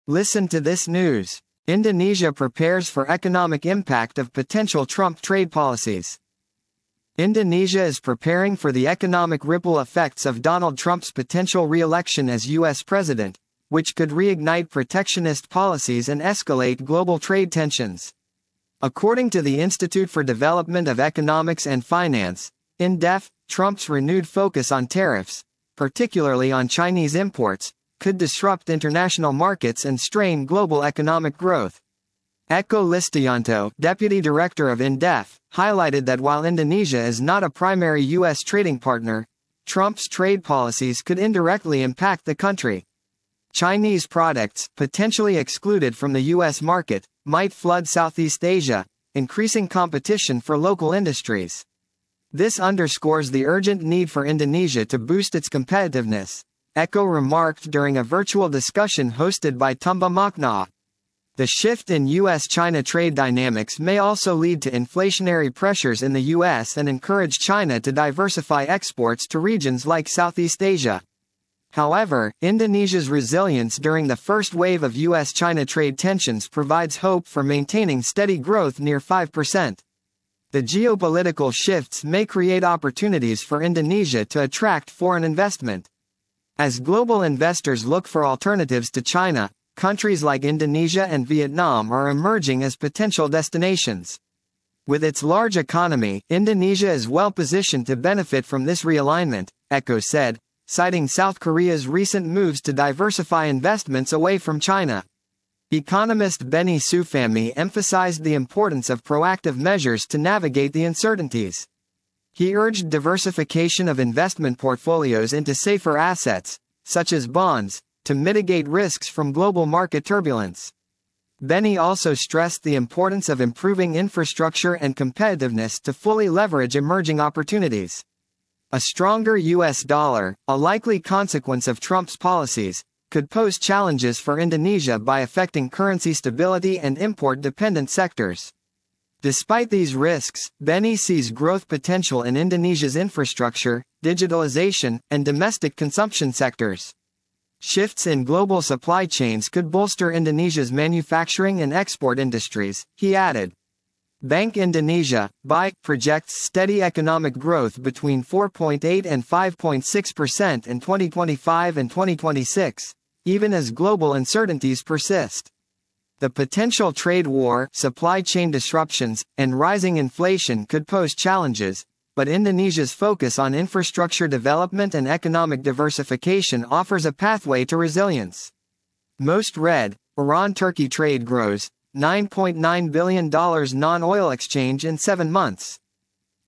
Listen to this news. Indonesia prepares for economic impact of potential Trump trade policies. Indonesia is preparing for the economic ripple effects of Donald Trump's potential re-election as U.S. president, which could reignite protectionist policies and escalate global trade tensions. According to the Institute for Development of Economics and Finance, INDEF, Trump's renewed focus on tariffs, particularly on Chinese imports, could disrupt international markets and strain global economic growth. Eko Listianto, deputy director of INDEF, highlighted that while Indonesia is not a primary U.S. trading partner, Trump's trade policies could indirectly impact the country. Chinese products, potentially excluded from the U.S. market, might flood Southeast Asia, increasing competition for local industries. This underscores the urgent need for Indonesia to boost its competitiveness, Eko remarked during a virtual discussion hosted by Tumba Makna. The shift in U.S.-China trade dynamics may also lead to inflationary pressures in the U.S. and encourage China to diversify exports to regions like Southeast Asia. However, Indonesia's resilience during the first wave of U.S.-China trade tensions provides hope for maintaining steady growth near 5%. The geopolitical shifts may create opportunities for Indonesia to attract foreign investment. As global investors look for alternatives to China, countries like Indonesia and Vietnam are emerging as potential destinations. With its large economy, Indonesia is well positioned to benefit from this realignment, Eko said, citing South Korea's recent moves to diversify investments away from China. Economist Benny Sufami emphasized the importance of proactive measures to navigate the uncertainties. He urged diversification of investment portfolios into safer assets, such as bonds, to mitigate risks from global market turbulence. Benny also stressed the importance of improving infrastructure and competitiveness to fully leverage emerging opportunities. A stronger U.S. dollar, a likely consequence of Trump's policies, could pose challenges for Indonesia by affecting currency stability and import-dependent sectors. Despite these risks, Benny sees growth potential in Indonesia's infrastructure, digitalization, and domestic consumption sectors. Shifts in global supply chains could bolster Indonesia's manufacturing and export industries, he added. Bank Indonesia, BI, projects steady economic growth between 4.8 and 5.6% in 2025 and 2026, even as global uncertainties persist. The potential trade war, supply chain disruptions, and rising inflation could pose challenges, but Indonesia's focus on infrastructure development and economic diversification offers a pathway to resilience. Most read, Iran-Turkey trade grows, $9.9 billion non-oil exchange in 7 months.